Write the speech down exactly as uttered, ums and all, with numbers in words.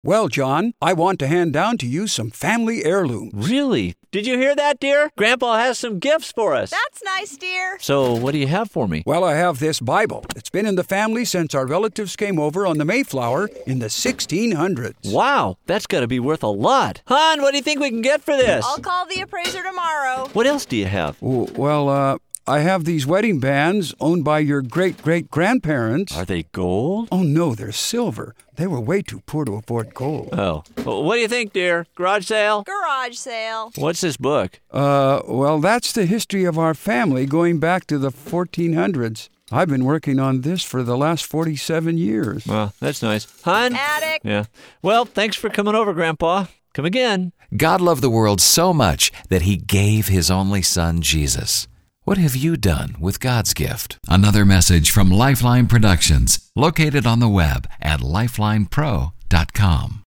Well, John, I want to hand down to you some family heirlooms. Really? Did you hear that, dear? Grandpa has some gifts for us. That's nice, dear. So what do you have for me? Well, I have this Bible. It's been in the family since our relatives came over on the Mayflower in the sixteen hundreds. Wow, that's got to be worth a lot. Hon, what do you think we can get for this? I'll call the appraiser tomorrow. What else do you have? Oh, well, uh... I have these wedding bands owned by your great-great-grandparents. Are they gold? Oh, no, they're silver. They were way too poor to afford gold. Oh. Well, what do you think, dear? Garage sale? Garage sale. What's this book? Uh, well, that's the history of our family going back to the fourteen hundreds. I've been working on this for the last forty-seven years. Well, that's nice. Hon? Attic. Yeah. Well, thanks for coming over, Grandpa. Come again. God loved the world so much that he gave his only son, Jesus. What have you done with God's gift? Another message from Lifeline Productions, located on the web at lifeline pro dot com.